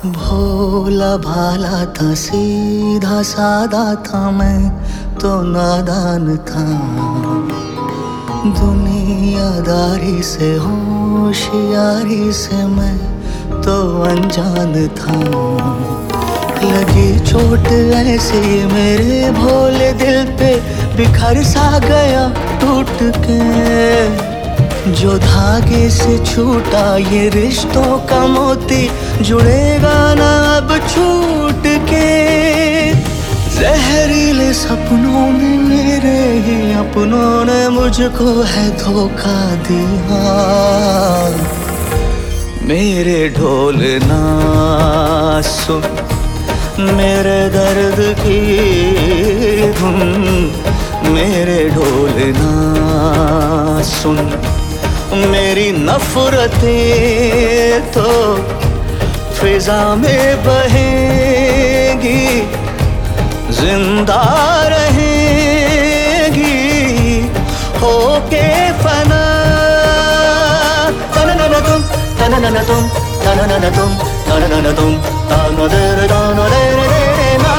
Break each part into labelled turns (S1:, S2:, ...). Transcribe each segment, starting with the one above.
S1: भोला भाला था, सीधा सादा था, मैं तो नादान था। दुनियादारी से होशियारी से मैं तो अनजान था। लगी चोट ऐसी मेरे भोले दिल पे, बिखर सा गया टूट के। जो धागे से छूटा ये रिश्तों का मोती, जुड़ेगा ना अब छूट के। जहरीले सपनों में मेरे ही अपनों ने मुझको है धोखा दिया। मेरे ढोल ना सुन, मेरे दर्द की धुन, मेरे ढोल ना सुन, मेरी नफरतें तो फिजा में बहेंगी, जिंदा रहेंगी होके फना। तन तुम, तन तुम, तन तुम, तन तुम, तन दे ना।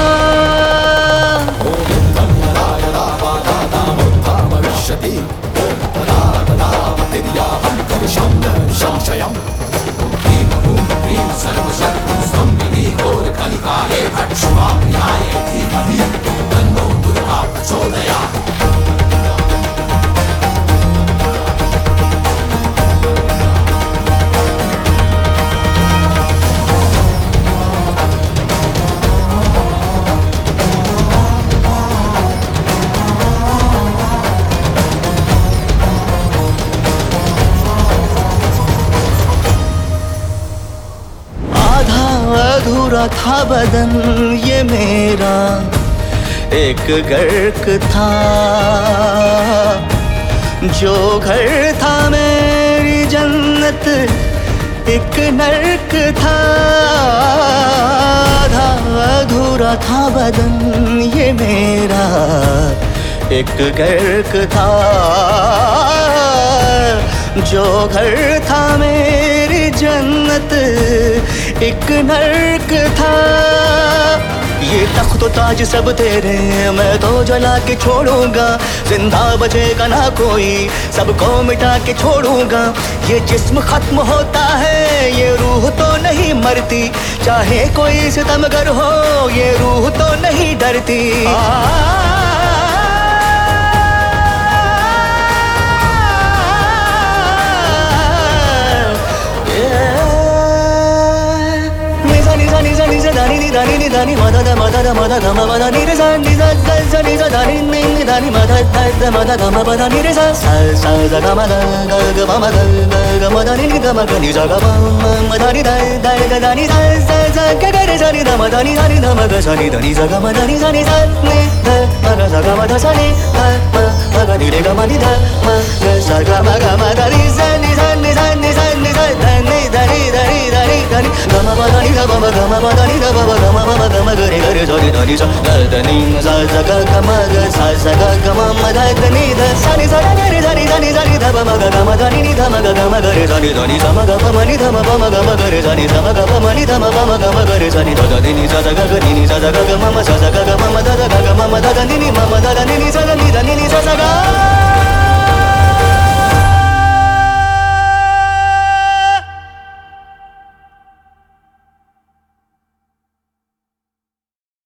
S1: अधूरा था बदन ये मेरा, एक गर्क था। जो घर था मेरी जन्नत, एक नर्क था। आधा अधूरा था बदन ये मेरा, एक गर्क था। जो घर था मेरी जन्नत, एक नर्क था। ये तख्त ताज सब तेरे, मैं तो जला के छोड़ूंगा। जिंदा बचेगा ना कोई, सबको मिटा के छोड़ूंगा। ये जिस्म खत्म होता है, ये रूह तो नहीं मरती। चाहे कोई सितमगर हो, ये रूह तो नहीं डरती। दानी नि दानी मदा दा मदा दा मदा गा मा मदा नि रे सा नि सा सा सा नि सा दानी नि नि दानी मदा दा दा मदा गा मा मदा नि रे सा सा सा सा गा मा गा गा गा मा मा गा गा मा दा नि नि गा मा गा नि सा गा मा मा दा नि दा दा गा दा नि सा सा सा गा गा रे सा नि दा मा दा नि सा नि दा मा गा सा नि दा नि सा गा मा दा नि सा नि सा नि दा मा गा सा गा मा दा सा नि दा मा गा नि रे गा मा नि दा मा गा सा गा मा दा नि सा नि सा नि सा नि सा नि सा दा नि दा नि दा नि दा नि दा नि गा मा दा नि दा मा गा मा दा नि दा मा गा मा मा गा मा गा रे गा रे सा नि दा नि सा गा दा नि सा सा गा गा मा गा सा सा गा गा मा मा दा दा नि दा सा नि सा गा रे सा नि दा नि सा नि दा मा गा गा मा दा नि दा मा गा गा मा गा रे सा नि दा नि सा मा गा मा मा नि दा मा मा गा मा गा रे सा नि सा मा गा मा मा नि दा मा मा गा मा गा रे सा नि दा दा नि सा गा गा नि सा गा गा मा मा सा गा गा मा मा दा दा